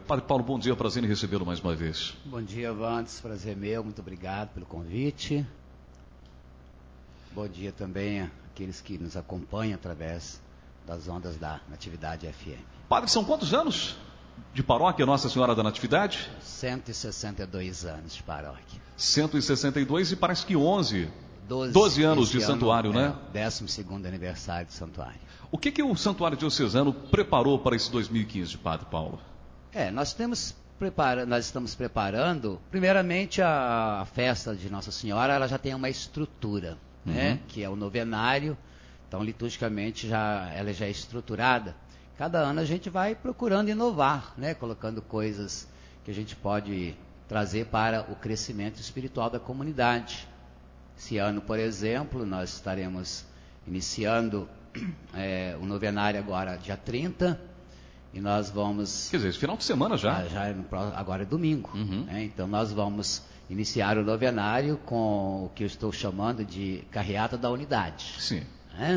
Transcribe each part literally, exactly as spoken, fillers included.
Padre Paulo, bom dia, prazer em recebê-lo mais uma vez. Bom dia, Vantes, prazer meu, muito obrigado pelo convite. Bom dia também àqueles que nos acompanham através das ondas da Natividade F M. Padre, são quantos anos de paróquia Nossa Senhora da Natividade? cento e sessenta e dois anos de paróquia. cento e sessenta e dois e parece que onze. doze, doze anos de ano, santuário, é, né? décimo segundo aniversário do santuário. O que, que o Santuário Diocesano preparou para esse dois mil e quinze, Padre Paulo? É, nós temos prepara, nós estamos preparando, primeiramente a, a festa de Nossa Senhora, ela já tem uma estrutura, uhum. né? Que é o novenário, então liturgicamente já, ela já é estruturada. Cada ano a gente vai procurando inovar, né? Colocando coisas que a gente pode trazer para o crescimento espiritual da comunidade. Esse ano, por exemplo, nós estaremos iniciando é, o novenário agora dia trinta, e nós vamos... Quer dizer, esse final de semana já? Ah, já é no, agora é domingo. Uhum. Né? Então nós vamos iniciar o novenário com o que eu estou chamando de Carreata da Unidade. Sim. Né?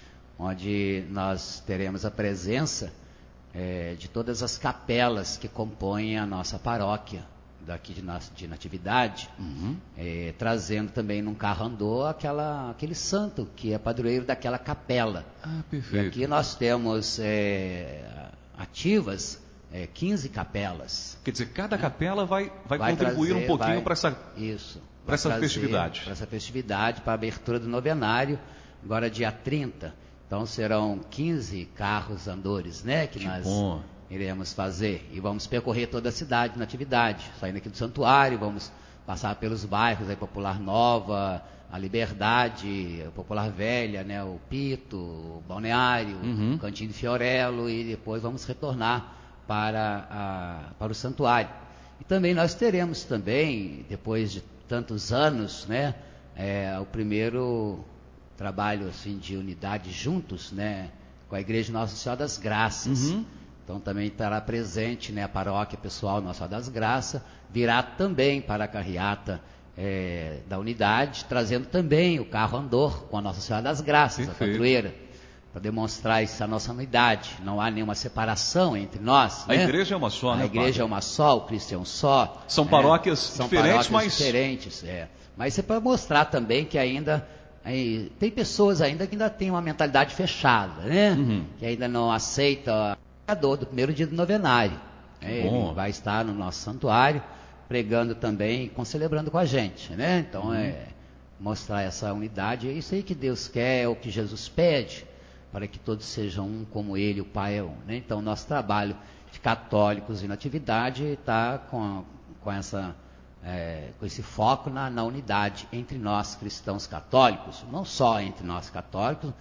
Onde nós teremos a presença é, de todas as capelas que compõem a nossa paróquia daqui de, de Natividade, uhum. é, trazendo também num carro-andor aquela, aquele santo que é padroeiro daquela capela. Ah, perfeito. E aqui nós temos é, ativas é, quinze capelas. Quer dizer, cada né? capela vai, vai, vai contribuir trazer, um pouquinho para essa, isso, para essa festividade. Para essa festividade, para a abertura do novenário, agora dia trinta. Então serão quinze carros andores, né? Que, que nós bom. iremos fazer. E vamos percorrer toda a cidade na atividade. Saindo aqui do santuário, vamos passar pelos bairros, aí Popular Nova, a Liberdade, a Popular Velha, né? O Pito, o Balneário, uhum. o Cantinho de Fiorello, e depois vamos retornar para, a, para o santuário. E também nós teremos também, depois de tantos anos, né? É, o primeiro trabalho assim, de unidade juntos, né? Com a Igreja Nossa Senhora das Graças. Uhum. Então também estará presente, né, a paróquia pessoal Nossa Senhora das Graças, virá também para a carreata é, da unidade, trazendo também o carro andor com a Nossa Senhora das Graças, perfeito. A padroeira, para demonstrar essa nossa unidade. Não há nenhuma separação entre nós. A né? igreja é uma só, a né? A igreja padre? é uma só, o Cristo é um só. São é, paróquias são diferentes, paróquias mas... diferentes, é. Mas é para mostrar também que ainda... Aí, tem pessoas ainda que ainda têm uma mentalidade fechada, né? Uhum. Que ainda não aceita a dor do primeiro dia do novenário. Né? Ele vai estar no nosso santuário, pregando também e concelebrando com a gente, né? Então uhum. é mostrar essa unidade, é isso aí que Deus quer, é o que Jesus pede, para que todos sejam um como Ele, o Pai é um. Né? Então nosso trabalho de católicos e natividade está com, com essa... É, com esse foco na, na unidade entre nós cristãos católicos, não só entre nós católicos,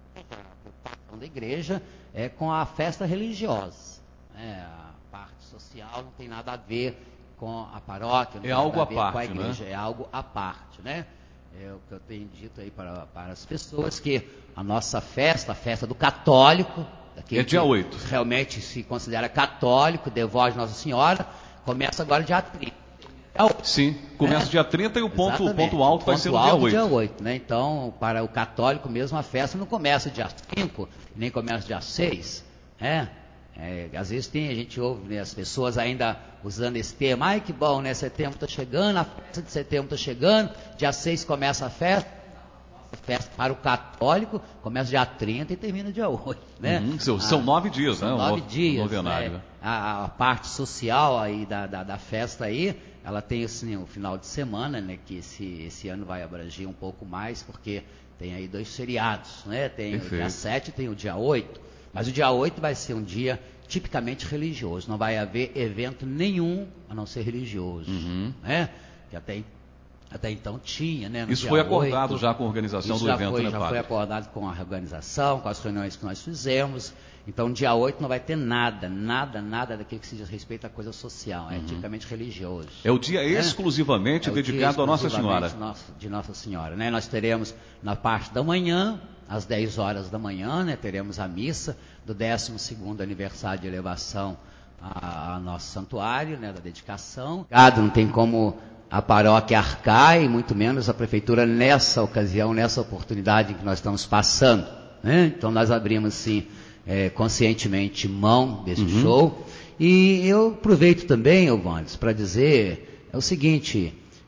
da igreja é com a festa religiosa. É, a parte social não tem nada a ver com a paróquia, não é tem algo nada a à ver parte, com a igreja, né? é algo à parte, né? É o que eu tenho dito aí para, para as pessoas, que a nossa festa, a festa do católico, é dia oito. Realmente se considera católico, devoto Nossa Senhora, começa agora dia trinta. Sim, começa é. dia trinta e o ponto, o ponto alto o vai ponto ser no alto dia oito. dia oito, né? Então, para o católico mesmo, a festa não começa dia cinco, nem começa dia seis, né? É, às vezes tem, a gente ouve, né, as pessoas ainda usando esse termo, ai que bom, né? Setembro está chegando, a festa de setembro está chegando, dia seis começa a festa. A festa para o católico começa dia trinta e termina dia oito, né? Uhum, são, são nove dias, são né? Nove o, dias, o né? A, a parte social aí da, da, da festa aí, ela tem assim, o final de semana, né? Que esse, esse ano vai abranger um pouco mais, porque tem aí dois feriados, né? Tem Perfeito. O dia sete e tem o dia oito. Mas o dia oito vai ser um dia tipicamente religioso. Não vai haver evento nenhum a não ser religioso, uhum. né? Que até Até então tinha, né? Isso foi acordado oito, já com a organização do já evento, foi, né, já padre? foi acordado com a organização, com as reuniões que nós fizemos. Então, dia oito não vai ter nada, nada, nada daquilo que se diz respeito à coisa social. É uhum. tipicamente religioso. É o dia exclusivamente é? é dedicado à Nossa Senhora. De Nossa Senhora, né? Nós teremos na parte da manhã, às dez horas da manhã, né? Teremos a missa do décimo segundo aniversário de elevação ao nosso santuário, né? Da dedicação. Não tem como a paróquia arcar, e muito menos a prefeitura nessa ocasião, nessa oportunidade em que nós estamos passando, né? Então nós abrimos sim é, conscientemente mão desse uhum. show. E eu aproveito também, Elvandes, para dizer é o seguinte,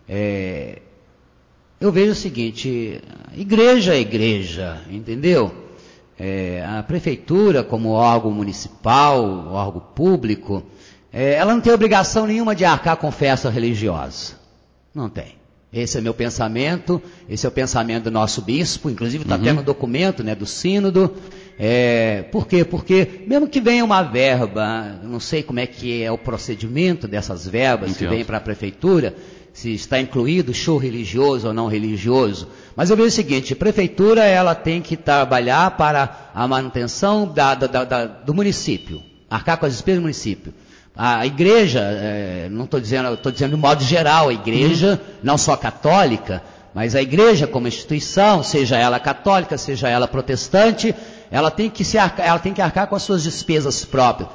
é, eu vejo o seguinte, igreja é igreja, entendeu? É, a prefeitura, como órgão municipal, órgão público, é, ela não tem obrigação nenhuma de arcar com festa religiosa. Não tem. Esse é meu pensamento, esse é o pensamento do nosso bispo, inclusive está uhum. até no documento, né, do sínodo. É, por quê? Porque mesmo que venha uma verba, eu não sei como é que é o procedimento dessas verbas Entendo. que vêm para a prefeitura, se está incluído show religioso ou não religioso. Mas eu vejo o seguinte, a prefeitura ela tem que trabalhar para a manutenção da, da, da, do município, arcar com as despesas do município. A igreja, é, não estou dizendo, estou dizendo de modo geral, a igreja, uhum. não só católica, mas a igreja como instituição, seja ela católica, seja ela protestante, ela tem que, se arcar, ela tem que arcar com as suas despesas próprias.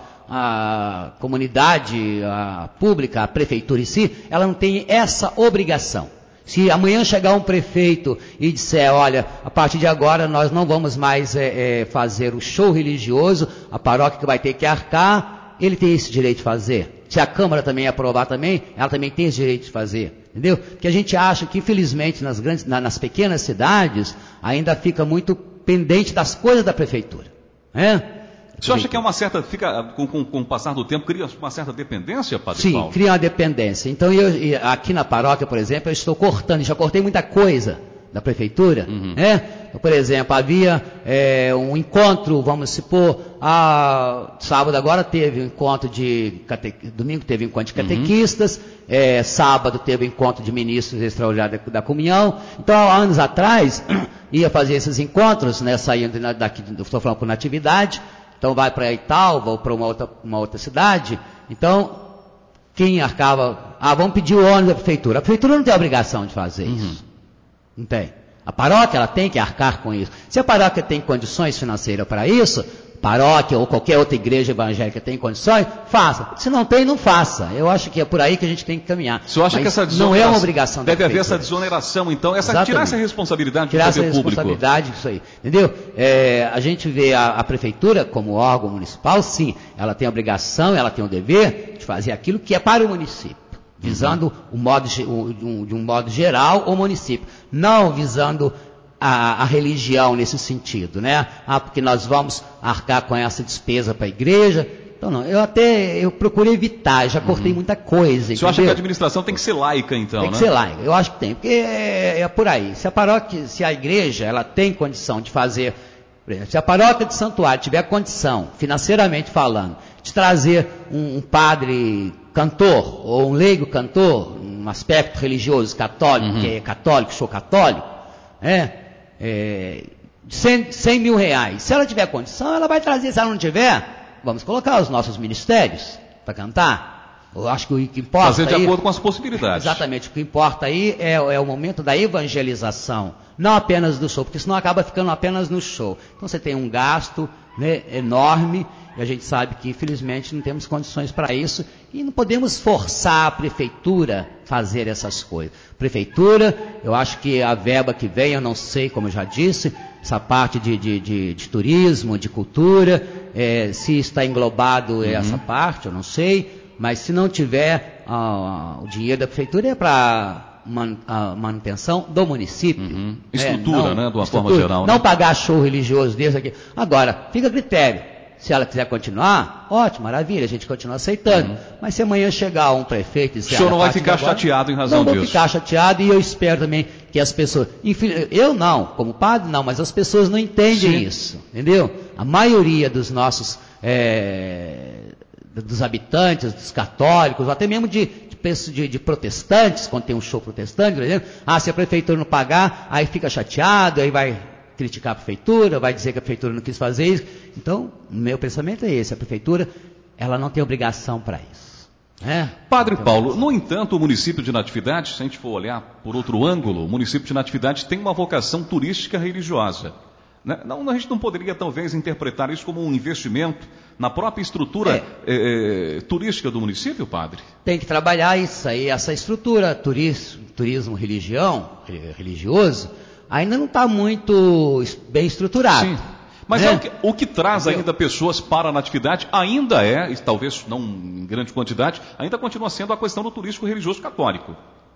A comunidade a pública, a prefeitura em si, ela não tem essa obrigação. Se amanhã chegar um prefeito e disser, olha, a partir de agora nós não vamos mais é, é, fazer o show religioso, a paróquia que vai ter que arcar, ele tem esse direito de fazer. Se a Câmara também aprovar também, ela também tem esse direito de fazer. Entendeu? Porque a gente acha que, infelizmente, nas, grandes, nas pequenas cidades, ainda fica muito pendente das coisas da prefeitura. Né? O senhor acha que é uma certa, fica, com, com, com o passar do tempo, cria uma certa dependência, Padre Sim, Paulo? Sim, cria uma dependência. Então, eu, aqui na paróquia, por exemplo, eu estou cortando, já cortei muita coisa da prefeitura. Uhum. Né? Então, por exemplo, havia é, um encontro, vamos supor, a, sábado agora teve um encontro de, cate, domingo teve um encontro de catequistas, uhum. é, sábado teve um encontro de ministros extraordinários da, da comunhão. Então, há anos atrás, ia fazer esses encontros, né, saindo daqui, estou falando por Natividade, então vai para Italva ou para uma outra, uma outra cidade, então quem arcava, ah, vamos pedir o ônibus da prefeitura. A prefeitura não tem a obrigação de fazer uhum. isso. Não tem. A paróquia ela tem que arcar com isso. Se a paróquia tem condições financeiras para isso, paróquia ou qualquer outra igreja evangélica tem condições, faça. Se não tem, não faça. Eu acho que é por aí que a gente tem que caminhar. Você acha Mas que essa não é uma obrigação da deve haver essa desoneração, então, essa, tirar essa responsabilidade tirar do poder essa responsabilidade público. Isso aí, entendeu? É, a gente vê a, a prefeitura como órgão municipal, sim, ela tem a obrigação, ela tem o dever de fazer aquilo que é para o município, visando uhum. o modo, o, um, de um modo geral o município, não visando A, a religião nesse sentido, né? Ah, porque nós vamos arcar com essa despesa para a igreja. Então, não, eu até, eu procurei evitar, já cortei uhum. muita coisa. Você acha que a administração tem que ser laica, então, tem né? Tem que ser laica, eu acho que tem, porque é, é por aí. Se a paróquia, se a igreja, ela tem condição de fazer, por exemplo, se a paróquia de santuário tiver condição, financeiramente falando, de trazer um, um padre cantor, ou um leigo cantor, um aspecto religioso católico, uhum. que é católico, sou católico, é, É, cem mil reais. Se ela tiver condição, ela vai trazer. Se ela não tiver, vamos colocar os nossos ministérios para cantar. Eu acho que o que importa fazer de aí, acordo com as possibilidades. Exatamente. O que importa aí é, é o momento da evangelização, não apenas do show, porque senão acaba ficando apenas no show. Então você tem um gasto, né, enorme, e a gente sabe que infelizmente não temos condições para isso e não podemos forçar a prefeitura a fazer essas coisas. Prefeitura, eu acho que a verba que vem, eu não sei, como eu já disse, essa parte de, de, de, de turismo, de cultura, é, se está englobado uhum. essa parte, eu não sei, mas se não tiver ah, o dinheiro da prefeitura é para man, a manutenção do município. Uhum. Estrutura, é, não, né, de uma estrutura, forma geral. Não né? pagar show religioso desse aqui. Agora, fica a critério. Se ela quiser continuar, ótimo, maravilha, a gente continua aceitando. Uhum. Mas se amanhã chegar um prefeito e disser... O senhor não vai ficar agora, chateado em razão não disso? Não vou ficar chateado e eu espero também que as pessoas... Eu não, como padre não, mas as pessoas não entendem Sim. isso, entendeu? A maioria dos nossos... É, dos habitantes, dos católicos, ou até mesmo de, de, de, de protestantes, quando tem um show protestante, por exemplo, ah, se a prefeitura não pagar, aí fica chateado, aí vai... criticar a prefeitura, vai dizer que a prefeitura não quis fazer isso. Então, o meu pensamento é esse, a prefeitura, ela não tem obrigação para isso. É? Padre Paulo, no entanto, o município de Natividade, se a gente for olhar por outro ângulo, o município de Natividade tem uma vocação turística religiosa. Não, a gente não poderia, talvez, interpretar isso como um investimento na própria estrutura é. É, é, turística do município, padre? Tem que trabalhar isso aí, essa estrutura turismo, turismo religião, religioso, ainda não está muito bem estruturado. Sim. Mas né? é o que, o que traz Entendeu? ainda pessoas para a natividade, ainda é, e talvez não em grande quantidade, ainda continua sendo a questão do turístico religioso católico.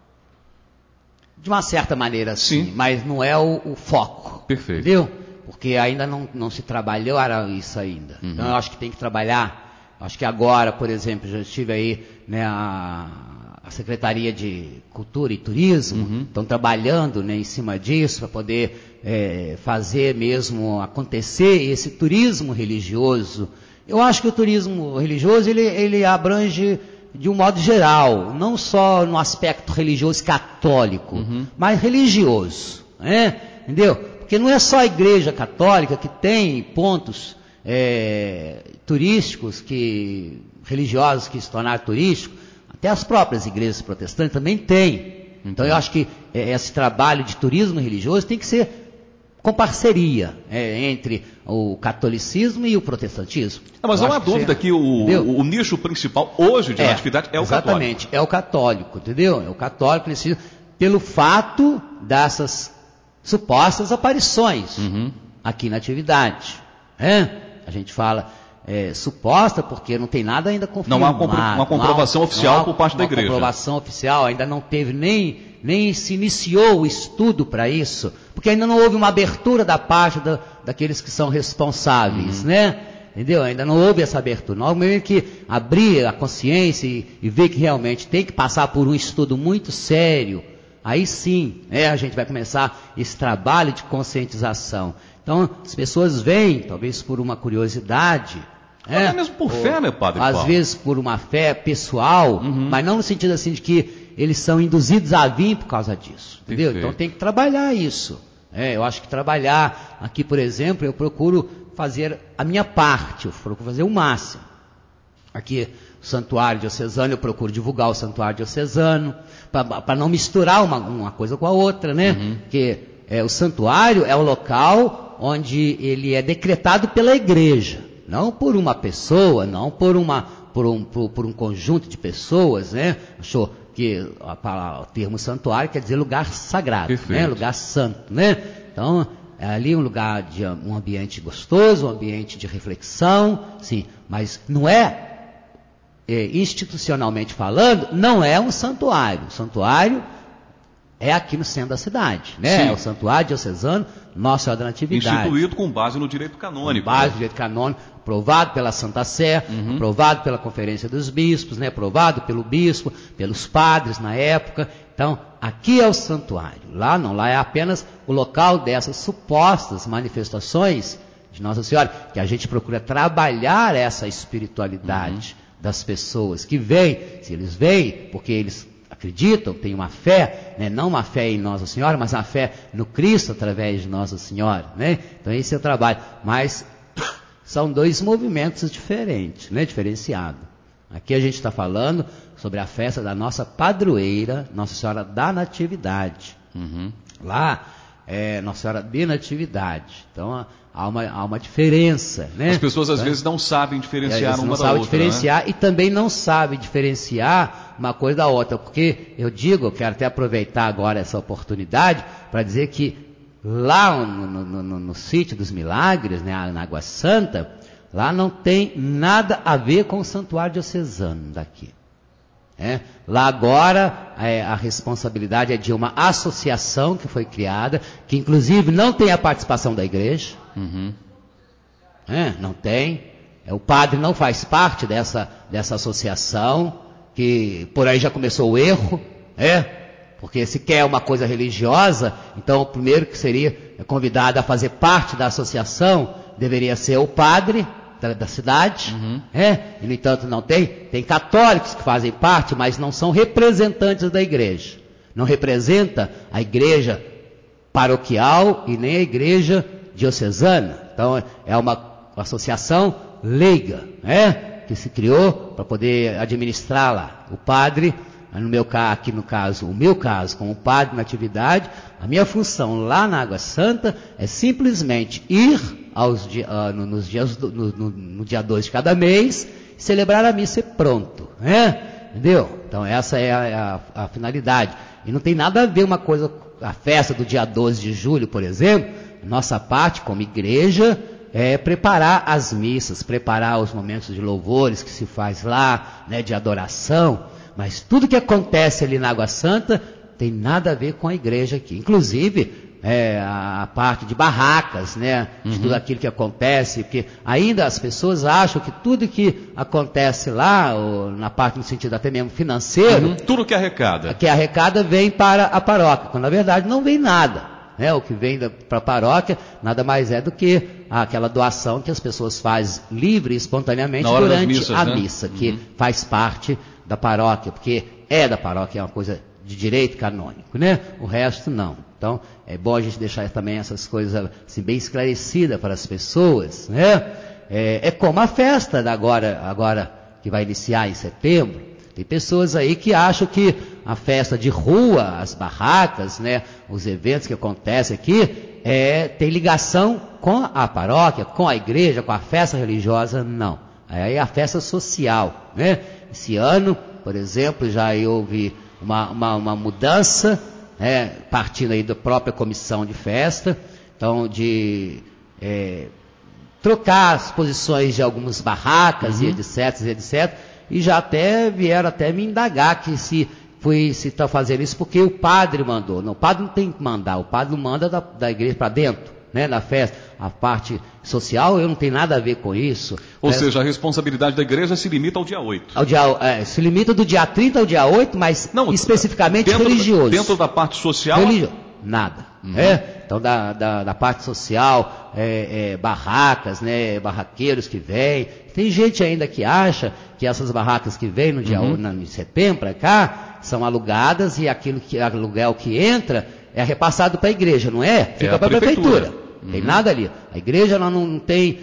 De uma certa maneira, sim, Sim. mas não é o, o foco. Perfeito. Entendeu? Porque ainda não, não se trabalhou isso ainda. Uhum. Então eu acho que tem que trabalhar. Acho que agora, por exemplo, já estive aí, né, a, a Secretaria de Cultura e Turismo, Uhum. estão trabalhando, né, em cima disso para poder é, fazer mesmo acontecer esse turismo religioso. Eu acho que o turismo religioso ele, ele abrange de um modo geral, não só no aspecto religioso católico, uhum. mas religioso, né? Entendeu? Porque não é só a Igreja Católica que tem pontos é, turísticos, que, religiosos que se tornaram turísticos, até as próprias igrejas protestantes também têm. Então eu acho que é, esse trabalho de turismo religioso tem que ser com parceria é, entre o catolicismo e o protestantismo. Não, mas eu não há dúvida seja, que o, o, o nicho principal hoje de é, natividade é o exatamente, católico. é o católico, entendeu? É o católico nesse, pelo fato dessas supostas aparições uhum. aqui na atividade. É? A gente fala é, suposta porque não tem nada ainda confirmado. Não há compro, uma comprovação não há, oficial não há por parte da igreja. Uma comprovação oficial, ainda não teve nem, nem se iniciou o estudo para isso, porque ainda não houve uma abertura da parte da, daqueles que são responsáveis, uhum. né? Entendeu? Ainda não houve essa abertura. Nós temos que abrir a consciência e, e ver que realmente tem que passar por um estudo muito sério. Aí sim, né, a gente vai começar esse trabalho de conscientização. Então, as pessoas vêm, talvez por uma curiosidade. Até é, mesmo por ou, fé, né, Padre Às Paulo? vezes por uma fé pessoal, uhum. mas não no sentido assim de que eles são induzidos a vir por causa disso. Entendeu? Perfeito. Então tem que trabalhar isso. É, eu acho que trabalhar, aqui por exemplo, eu procuro fazer a minha parte, eu procuro fazer o máximo. Aqui, o Santuário Diocesano, eu procuro divulgar o Santuário Diocesano, para não misturar uma, uma coisa com a outra, né? Uhum. Porque é, o santuário é o local onde ele é decretado pela igreja, não por uma pessoa, não por, uma, por, um, por, por um conjunto de pessoas, né? Achou que a, o termo santuário quer dizer lugar sagrado, né? Lugar santo, né? Então, é ali um lugar de um ambiente gostoso, um ambiente de reflexão, sim, mas não é, é institucionalmente falando, não é um santuário. O santuário é aqui no centro da cidade, né? Sim. É o Santuário Diocesano Nossa Senhora da Natividade. Instituído com base no direito canônico. Com base né? no direito canônico, aprovado pela Santa Sé, uhum. aprovado pela Conferência dos Bispos, né? Aprovado pelo bispo, pelos padres na época. Então, aqui é o santuário. Lá não, lá é apenas o local dessas supostas manifestações de Nossa Senhora, que a gente procura trabalhar essa espiritualidade uhum. das pessoas que vêm, se eles vêm, porque eles acreditam, têm uma fé, né? Não uma fé em Nossa Senhora, mas uma fé no Cristo através de Nossa Senhora, né? Então esse é o trabalho, mas são dois movimentos diferentes, né? Diferenciados. Aqui a gente está falando sobre a festa da nossa padroeira, Nossa Senhora da Natividade. Uhum. Lá é Nossa Senhora de Natividade. Então há uma, há uma diferença, né? As pessoas às então, vezes não sabem diferenciar é, uma não da sabe outra. diferenciar né? E também não sabe diferenciar uma coisa da outra, porque eu digo, eu quero até aproveitar agora essa oportunidade para dizer que lá no, no, no, no sítio dos milagres, né, na Água Santa, lá não tem nada a ver com o santuário diocesano daqui. É, lá agora é, a responsabilidade é de uma associação que foi criada, que inclusive não tem a participação da igreja. Uhum. É, não tem. É, o padre não faz parte dessa, dessa associação, que por aí já começou o erro, é, porque se quer uma coisa religiosa, então o primeiro que seria convidado a fazer parte da associação deveria ser o padre da, da cidade, uhum. é, e no entanto não tem. Tem católicos que fazem parte, mas não são representantes da igreja. Não representa a igreja paroquial e nem a igreja diocesana. Então é uma associação leiga, é, que se criou para poder administrar lá. O padre, no meu caso, aqui no caso, o meu caso, como padre na atividade, a minha função lá na Água Santa é simplesmente ir aos dia, uh, no, nos dias do, no, no, no dia dois de cada mês, celebrar a missa e pronto, né? Entendeu? Então essa é a, a, a finalidade. E não tem nada a ver uma coisa, a festa do dia doze de julho, por exemplo, nossa parte como igreja, é preparar as missas, preparar os momentos de louvores que se faz lá, né, de adoração, mas tudo que acontece ali na Água Santa tem nada a ver com a igreja aqui. Inclusive, é, a, a parte de barracas, né, de uhum. tudo aquilo que acontece, porque ainda as pessoas acham que tudo que acontece lá, ou na parte no sentido até mesmo financeiro, uhum. tudo que arrecada, que arrecada vem para a paróquia, quando na verdade não vem nada, né? O que vem para a paróquia nada mais é do que aquela doação que as pessoas fazem livre e espontaneamente durante missas, a né? missa, que uhum. faz parte da paróquia, porque é da paróquia, é uma coisa de direito canônico, né? O resto não. Então, é bom a gente deixar também essas coisas assim, bem esclarecidas para as pessoas, né? É, é como a festa da agora, agora que vai iniciar em setembro. Tem pessoas aí que acham que a festa de rua, as barracas, né? Os eventos que acontecem aqui, é, tem ligação com a paróquia, com a igreja, com a festa religiosa. Não. Aí é a festa social, né? Esse ano, por exemplo, já houve uma, uma, uma mudança, é, partindo aí da própria comissão de festa, então de é, trocar as posições de algumas barracas uhum. e etc, e etc, e já até vieram até me indagar que se foi, se está fazendo isso porque o padre mandou. Não, o padre não tem que mandar, o padre não manda da, da igreja para dentro, né, na festa. A parte social, eu não tenho nada a ver com isso. Ou é, seja, a responsabilidade da igreja se limita ao dia oito. Ao dia, é, se limita do dia trinta ao dia oito, mas não, especificamente dentro, religioso. Dentro da parte social? Religioso. Nada. Uhum. É? Então, da, da, da parte social, é, é, barracas, né, barraqueiros que vêm. Tem gente ainda que acha que essas barracas que vêm no dia uhum. na, em setembro para cá, são alugadas e aquilo que, aluguel que entra é repassado para a igreja, não é? Fica é para a prefeitura. prefeitura. Não tem uhum. nada ali. A igreja ela não tem,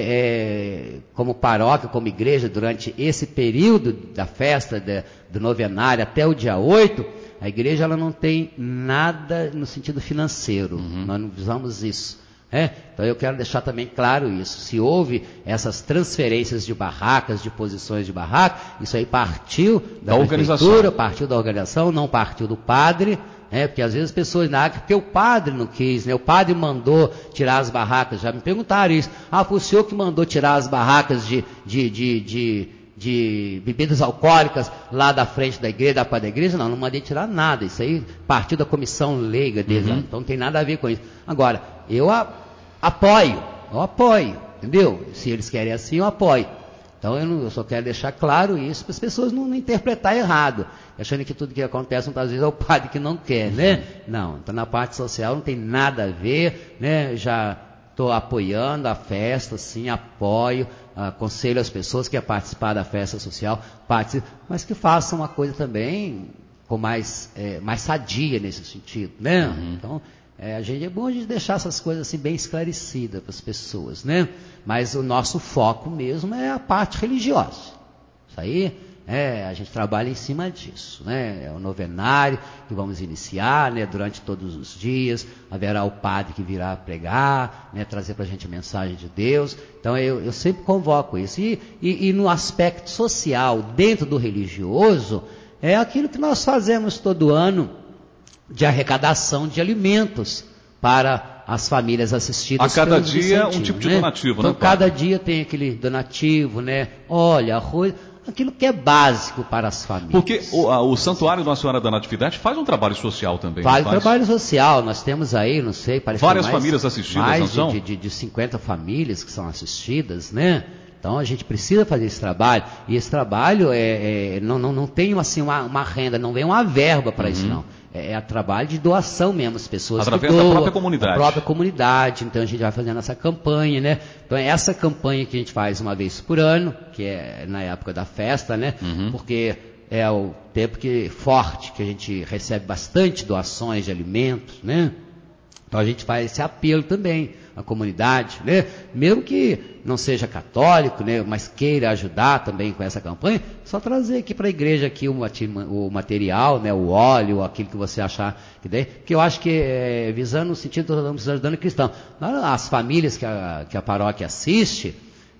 é, é, como paróquia, como igreja, durante esse período da festa de, do novenário até o dia oito, a igreja ela não tem nada no sentido financeiro. Uhum. Nós não visamos isso. É? Então eu quero deixar também claro isso. Se houve essas transferências de barracas, de posições de barraca, isso aí partiu da, da prefeitura, partiu da organização, não partiu do padre. É, porque às vezes as pessoas na porque o padre não quis, né? O padre mandou tirar as barracas, já me perguntaram isso. Ah, foi o senhor que mandou tirar as barracas de, de, de, de, de bebidas alcoólicas lá da frente da igreja, da parte da igreja? Não, não mandei tirar nada. Isso aí partiu da comissão leiga deles, uhum. então não tem nada a ver com isso. Agora, eu a, apoio, eu apoio, entendeu? Se eles querem assim, eu apoio. Então eu, não, eu só quero deixar claro isso para as pessoas não, não interpretar errado, achando que tudo que acontece muitas vezes é o padre que não quer, né? Não, então na parte social não tem nada a ver, né? Já estou apoiando a festa, sim, apoio, aconselho as pessoas que querem participar da festa social, participem, mas que façam uma coisa também com mais, é, mais sadia nesse sentido, né? Uhum. Então, É, a gente, é bom a gente deixar essas coisas assim bem esclarecidas para as pessoas, né? Mas o nosso foco mesmo é a parte religiosa. Isso aí, é, a gente trabalha em cima disso, né? É o novenário que vamos iniciar, né? Durante todos os dias, haverá o padre que virá pregar, né? Trazer para a gente a mensagem de Deus. Então eu, eu sempre convoco isso. E, e, e no aspecto social, dentro do religioso, é aquilo que nós fazemos todo ano, de arrecadação de alimentos para as famílias assistidas. A cada dia um tipo de né? donativo, então, né? Cada padre? dia tem aquele donativo, né? Olha, arroz, aquilo que é básico para as famílias. Porque o, a, o Santuário Nossa Senhora da Natividade faz um trabalho social também. Faz um trabalho social, nós temos aí, não sei, parece várias mais, famílias assistidas, mais não são? de, de, de cinquenta famílias que são assistidas, né? Então a gente precisa fazer esse trabalho, e esse trabalho é, é, não, não, não tem assim, uma, uma renda, não vem uma verba para uhum. isso não. É, é trabalho de doação mesmo, as pessoas através que doam, da própria comunidade. Da própria comunidade, então a gente vai fazendo essa campanha, né? Então é essa campanha que a gente faz uma vez por ano, que é na época da festa, né? Uhum. Porque é o tempo que, forte, que a gente recebe bastante doações de alimentos, né? Então a gente faz esse apelo também à comunidade, né? Mesmo que não seja católico, né? Mas queira ajudar também com essa campanha, só trazer aqui para a igreja aqui o, o material, né? O óleo, aquilo que você achar que tem, porque eu acho que é, visando o sentido que nós estamos ajudando cristão. As famílias que a, que a paróquia assiste,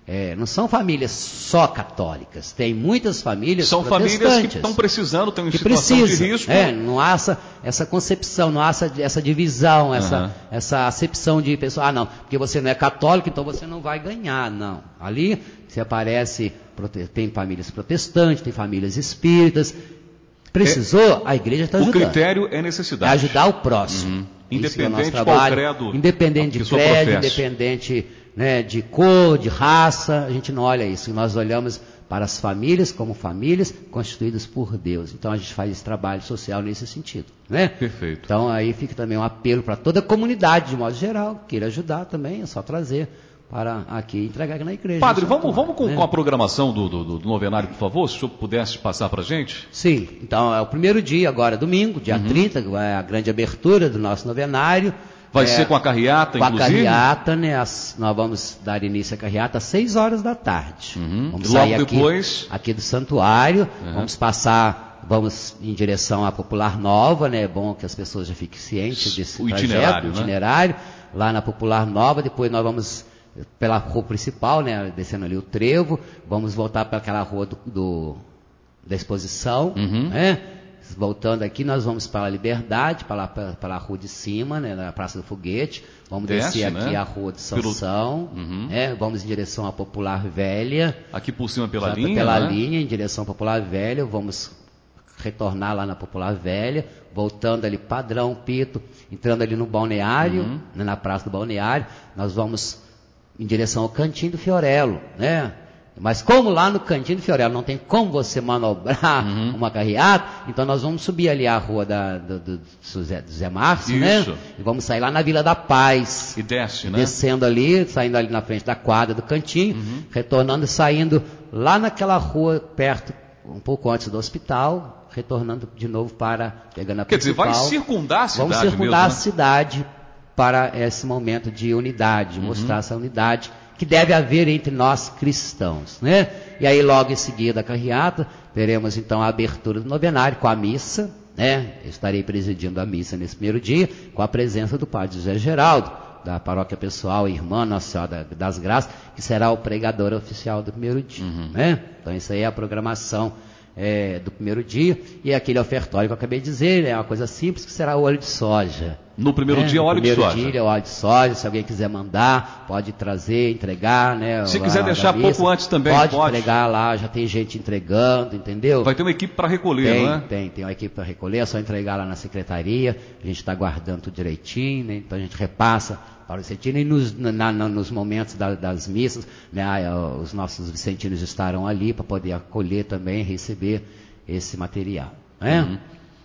É, não são famílias só católicas, tem muitas famílias são protestantes. São famílias que estão precisando, estão em que situação precisa, de risco. É, não há essa, essa concepção, não há essa, essa divisão, essa, uhum. essa acepção de pessoa, ah não, porque você não é católico, então você não vai ganhar, não. Ali se aparece, tem famílias protestantes, tem famílias espíritas, precisou, é, a igreja está ajudando. O critério é necessidade. É ajudar o próximo. Uhum. Independente de qual credo. Independente de credo, independente, né, de cor, de raça, a gente não olha isso. Nós olhamos para as famílias como famílias constituídas por Deus. Então a gente faz esse trabalho social nesse sentido, né? Perfeito. Então aí fica também um apelo para toda a comunidade, de modo geral, queira ajudar também, é só trazer para aqui entregar aqui na igreja. Padre, vamos, vamos com, né? com a programação do, do, do novenário, por favor, se o senhor pudesse passar para a gente? Sim, então é o primeiro dia, agora domingo, dia uhum. trinta, é a grande abertura do nosso novenário. Vai é, ser com a carreata, com inclusive? Com a carreata, né? As, nós vamos dar início à carreata às seis horas da tarde. Uhum. Vamos Logo sair depois... aqui, aqui do santuário, uhum. vamos passar, vamos em direção à Popular Nova, né? É bom que as pessoas já fiquem cientes desse o trajeto, itinerário, itinerário, né? Lá na Popular Nova, depois nós vamos pela rua principal, né? Descendo ali o Trevo, vamos voltar para aquela rua do, do, da exposição, uhum. né? Voltando aqui, nós vamos para a Liberdade, para lá, para, para a rua de cima, né, na Praça do Foguete. Vamos Desce, descer aqui né? a rua de Sansão, Pelo... uhum. né, vamos em direção à Popular Velha. Aqui por cima pela já, linha, Pela né? linha, em direção à Popular Velha. Vamos retornar lá na Popular Velha, voltando ali Padrão, Pito, entrando ali no balneário, uhum. né, na Praça do Balneário. Nós vamos em direção ao Cantinho do Fiorello, né? Mas como lá no Cantinho do Fiorello não tem como você manobrar uhum. uma carreata, então nós vamos subir ali a rua da, do, do, do, Zé, do Zé Márcio, Isso. né? E vamos sair lá na Vila da Paz. E desce, né? Descendo ali, saindo ali na frente da quadra do Cantinho, uhum. retornando e saindo lá naquela rua perto, um pouco antes do hospital, retornando de novo para, pegando a Quer principal. dizer, vai circundar a cidade Vamos circundar mesmo, a né? cidade para esse momento de unidade, uhum. mostrar essa unidade que deve haver entre nós cristãos, né? E aí logo em seguida a carreata, teremos então a abertura do novenário com a missa, né? Eu estarei presidindo a missa nesse primeiro dia, com a presença do padre José Geraldo, da paróquia pessoal, irmã Nossa Senhora das Graças, que será o pregador oficial do primeiro dia, uhum. né? Então isso aí é a programação é, do primeiro dia, e aquele ofertório que eu acabei de dizer, é uma coisa simples, que será o óleo de soja. No primeiro é, dia, óleo de soja. No primeiro dia, óleo de soja. Se alguém quiser mandar, pode trazer, entregar, né? Se quiser deixar pouco antes também, pode. Pode entregar lá, já tem gente entregando, entendeu? Vai ter uma equipe para recolher, tem, não é? Tem, tem uma equipe para recolher, é só entregar lá na secretaria. A gente está guardando tudo direitinho, né? Então a gente repassa para o Vicentino e nos, na, na, nos momentos da, das missas, né? Os nossos vicentinos estarão ali para poder acolher também, receber esse material, né? Uhum.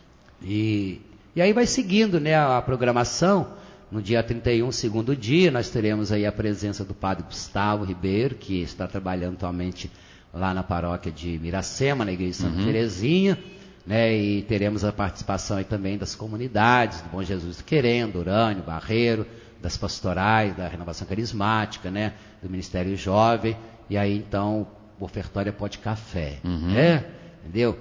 E, e aí vai seguindo, né, a programação. No dia trinta e um, segundo dia, nós teremos aí a presença do padre Gustavo Ribeiro, que está trabalhando atualmente lá na paróquia de Miracema, na igreja de Santa uhum. Terezinha, né, e teremos a participação aí também das comunidades, do Bom Jesus do Querendo, Urânio, Barreiro, das pastorais, da Renovação Carismática, né, do Ministério Jovem, e aí então o ofertório é pó de café, uhum. né, entendeu?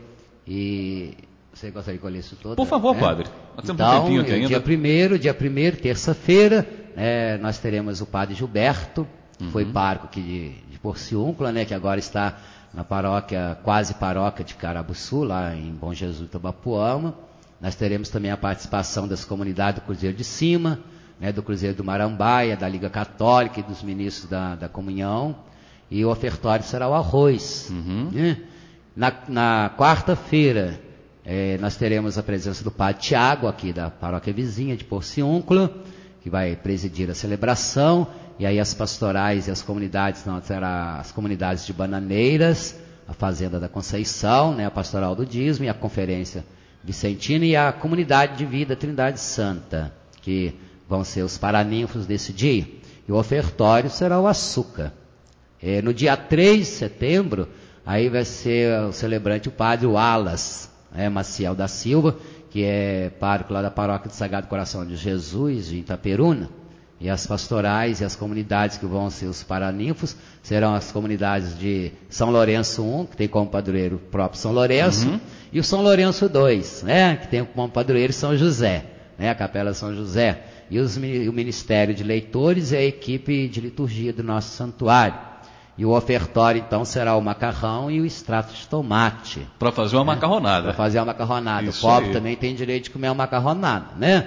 E você gostaria de colher isso todo? Por favor, né? padre. Nós temos então, um tempinho aqui ainda. dia primeiro, dia primeiro, terça-feira, né, nós teremos o padre Gilberto, que uhum. foi pároco aqui de, de Porciúncula, né, que agora está na paróquia, quase paróquia de Carabuçu, lá em Bom Jesus, Itabapuama. Nós teremos também a participação das comunidades do Cruzeiro de Cima, né, do Cruzeiro do Marambaia, da Liga Católica e dos ministros da, da Comunhão. E o ofertório será o arroz. Uhum. Né? Na, na quarta-feira, É, nós teremos a presença do padre Tiago, aqui da paróquia vizinha de Porciúncula, que vai presidir a celebração, e aí as pastorais e as comunidades, não, será as comunidades de Bananeiras, a Fazenda da Conceição, né, a Pastoral do Dízimo e a Conferência Vicentina, e a Comunidade de Vida Trindade Santa, que vão ser os paraninfos desse dia. E o ofertório será o açúcar. É, no dia três de setembro, aí vai ser o celebrante, o padre Wallace, É, Maciel da Silva, que é pároco lá da paróquia do Sagrado Coração de Jesus, de Itaperuna, e as pastorais e as comunidades que vão ser os paraninfos, serão as comunidades de São Lourenço I, que tem como padroeiro o próprio São Lourenço, uhum. e o São Lourenço dois, né, que tem como padroeiro São José, né, a Capela São José, e os, o Ministério de Leitores e a equipe de liturgia do nosso santuário. E o ofertório, então, será o macarrão e o extrato de tomate. Para fazer uma né? macarronada. Para fazer uma macarronada. Isso o pobre aí. também tem direito de comer uma macarronada, né?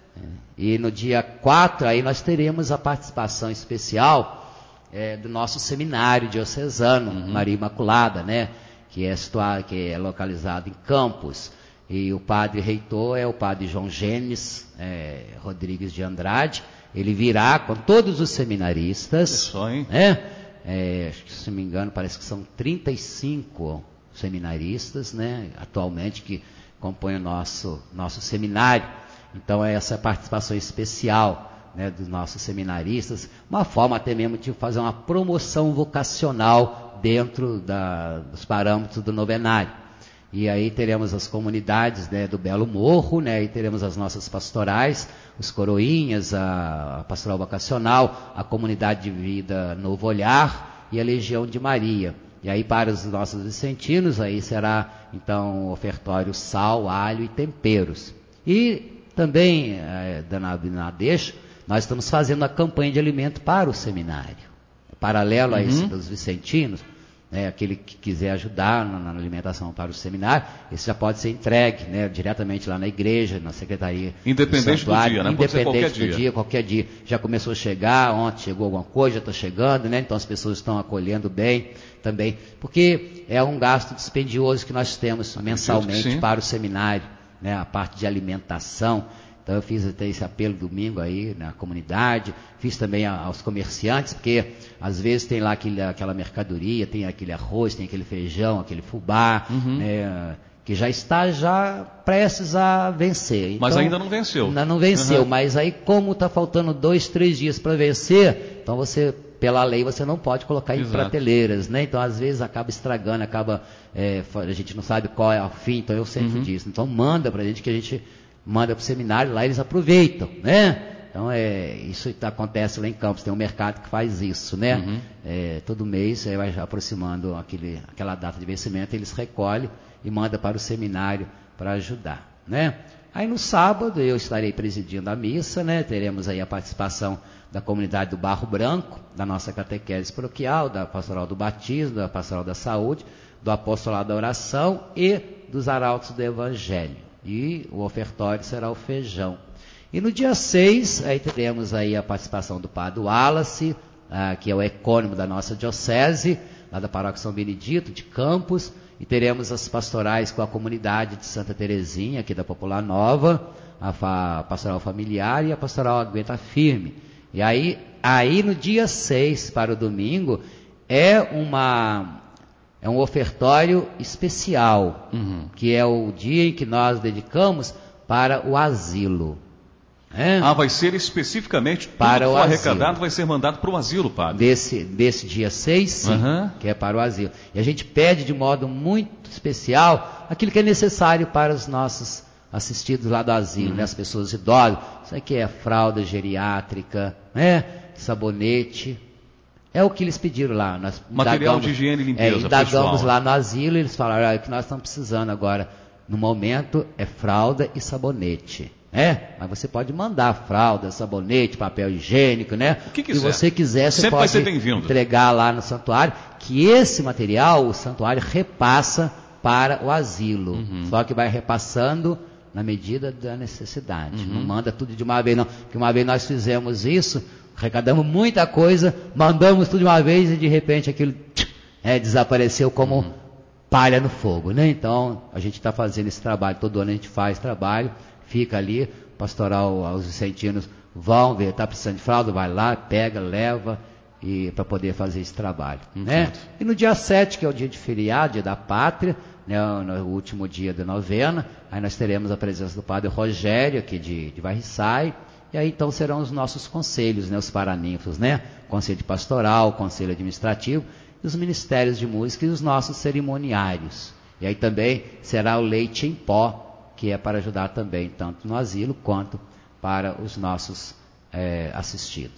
E no dia quatro, aí nós teremos a participação especial é, do nosso seminário diocesano, uhum. Maria Imaculada, né? Que é, situado, que é localizado em Campos. E o padre reitor é o padre João Gênesis é, Rodrigues de Andrade. Ele virá com todos os seminaristas. Isso, hein? Né? É, se não me engano, parece que são trinta e cinco seminaristas, né? Atualmente, que compõem o nosso, nosso seminário. Então, é essa participação especial, né, dos nossos seminaristas, uma forma até mesmo de fazer uma promoção vocacional dentro da, dos parâmetros do novenário. E aí teremos as comunidades, né, do Belo Morro, né, e teremos as nossas pastorais, os coroinhas, a, a pastoral vocacional, a comunidade de vida Novo Olhar e a Legião de Maria. E aí para os nossos vicentinos, aí será então o ofertório sal, alho e temperos. E também, eh, dona deixa, nós estamos fazendo a campanha de alimento para o seminário. Paralelo a esse dos vicentinos, né, aquele que quiser ajudar na, na alimentação para o seminário, esse já pode ser entregue, né, diretamente lá na igreja, na secretaria. Independente do, do dia, né? Independente qualquer do dia. dia, qualquer dia. Já começou a chegar, ontem chegou alguma coisa, já está chegando, né? Então as pessoas estão acolhendo bem também, porque é um gasto dispendioso que nós temos mensalmente para o seminário. Né, a parte de alimentação. Então eu fiz até esse apelo domingo aí na comunidade, fiz também a, aos comerciantes, porque às vezes tem lá aquele, aquela mercadoria, tem aquele arroz, tem aquele feijão, aquele fubá, uhum. né, que já está já prestes a vencer. Então, mas ainda não venceu. Ainda não venceu, uhum. Mas aí como está faltando dois, três dias para vencer, então você, pela lei, você não pode colocar em Exato. prateleiras, né? Então às vezes acaba estragando, acaba, é, a gente não sabe qual é o fim, então eu sempre uhum. disse, então manda para a gente que a gente manda para o seminário, lá eles aproveitam, né? Então, é, isso tá, acontece lá em Campos, tem um mercado que faz isso, né? Uhum. É, todo mês, é, vai aproximando aquele, aquela data de vencimento, eles recolhem e mandam para o seminário para ajudar, né? Aí no sábado eu estarei presidindo a missa, né? Teremos aí a participação da comunidade do Barro Branco, da nossa catequese paroquial, da pastoral do batismo, da pastoral da saúde, do apostolado da oração e dos arautos do evangelho. E o ofertório será o feijão. E no dia seis, aí teremos aí a participação do padre Wallace, ah, que é o ecônomo da nossa diocese, lá da paróquia São Benedito, de Campos, e teremos as pastorais com a comunidade de Santa Terezinha, aqui da Popular Nova, a, fa, a pastoral familiar e a pastoral Aguenta Firme. E aí, aí no dia seis, para o domingo, é uma... É um ofertório especial, uhum. que é o dia em que nós dedicamos para o asilo. É? Ah, vai ser especificamente para tudo o que for arrecadado, vai ser mandado para o asilo, padre. Desse, desse dia seis, sim, uhum. que é para o asilo. E a gente pede de modo muito especial aquilo que é necessário para os nossos assistidos lá do asilo, uhum. né? As pessoas idosas. Isso aqui é fralda geriátrica, né? Sabonete. É o que eles pediram lá. Nós Material de higiene e limpeza, é, indagamos lá no asilo e eles falaram, ah, o que nós estamos precisando agora, no momento, é fralda e sabonete. É, mas você pode mandar fralda, sabonete, papel higiênico, né? O que quiser. Se você quiser, você Sempre pode vai ser bem-vindo. entregar lá no santuário, que esse material, o santuário repassa para o asilo. Uhum. Só que vai repassando na medida da necessidade. Uhum. Não manda tudo de uma vez, não. Porque uma vez nós fizemos isso, arrecadamos muita coisa, mandamos tudo de uma vez e de repente aquilo é, desapareceu como uhum. palha no fogo, né? Então, a gente está fazendo esse trabalho, todo ano a gente faz trabalho, fica ali, pastoral, os vicentinos vão ver, está precisando de fralda, vai lá, pega, leva, e para poder fazer esse trabalho. Uhum. Né? E no dia sete, que é o dia de feriado, dia da pátria, né, no último dia da novena, aí nós teremos a presença do padre Rogério, aqui de, de Varriçai, e aí então serão os nossos conselhos, né, os paraninfos, né? Conselho de pastoral, conselho administrativo, e os ministérios de música e os nossos cerimoniários. E aí também será o leite em pó, que é para ajudar também, tanto no asilo quanto para os nossos é, assistidos.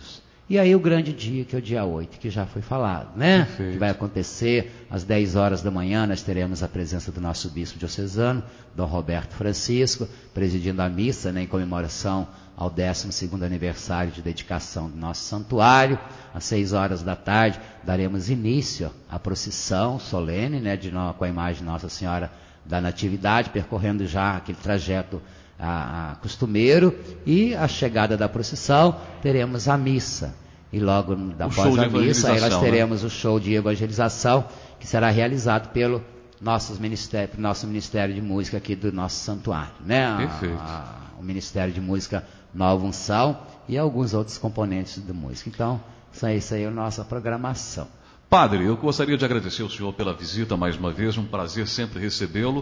E aí o grande dia, que é o dia oito, que já foi falado, né? Perfeito. Que vai acontecer às dez horas da manhã, nós teremos a presença do nosso bispo diocesano, Dom Roberto Francisco, presidindo a missa, né, em comemoração ao décimo segundo aniversário de dedicação do nosso santuário. Às seis horas da tarde daremos início à procissão solene, né, de, com a imagem de Nossa Senhora da Natividade, percorrendo já aquele trajeto a, a costumeiro, e a chegada da procissão teremos a missa, e logo após a missa aí nós teremos, né, o show de evangelização, que será realizado pelo nossos ministério, nosso Ministério de Música aqui do nosso santuário, né? Perfeito. A, a, o Ministério de Música Nova Unção e alguns outros componentes da música. Então, isso aí, isso aí é a nossa programação. Padre, eu gostaria de agradecer ao senhor pela visita mais uma vez, um prazer sempre recebê-lo,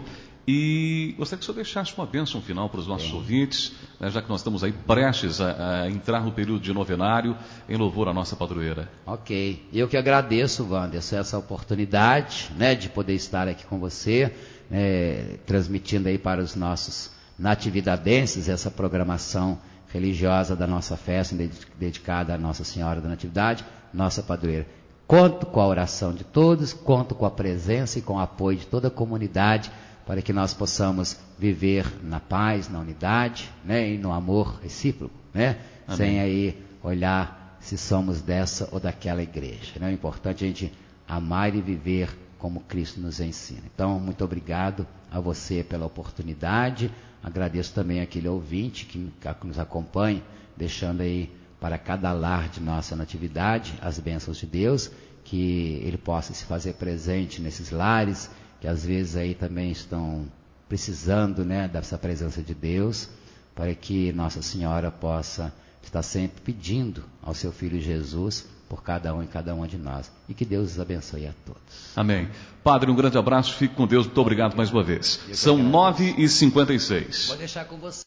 e gostaria que o senhor deixasse uma bênção final para os nossos Bem. ouvintes, né, já que nós estamos aí prestes a, a entrar no período de novenário, em louvor à nossa padroeira. Ok, eu que agradeço, Wanderson, essa oportunidade, né, de poder estar aqui com você, né, transmitindo aí para os nossos natividadenses essa programação religiosa da nossa festa, dedicada à Nossa Senhora da Natividade, nossa padroeira. Conto com a oração de todos, conto com a presença e com o apoio de toda a comunidade, para que nós possamos viver na paz, na unidade, né, e no amor recíproco, né, sem aí olhar se somos dessa ou daquela igreja, né? É importante a gente amar e viver como Cristo nos ensina. Então, muito obrigado a você pela oportunidade, agradeço também aquele ouvinte que nos acompanha, deixando aí para cada lar de nossa natividade as bênçãos de Deus, que ele possa se fazer presente nesses lares, que às vezes aí também estão precisando, né, dessa presença de Deus, para que Nossa Senhora possa estar sempre pedindo ao seu Filho Jesus por cada um e cada uma de nós. E que Deus os abençoe a todos. Amém. Padre, um grande abraço, fique com Deus, muito obrigado mais uma vez. São nove e cinquenta e seis. Vou deixar com você.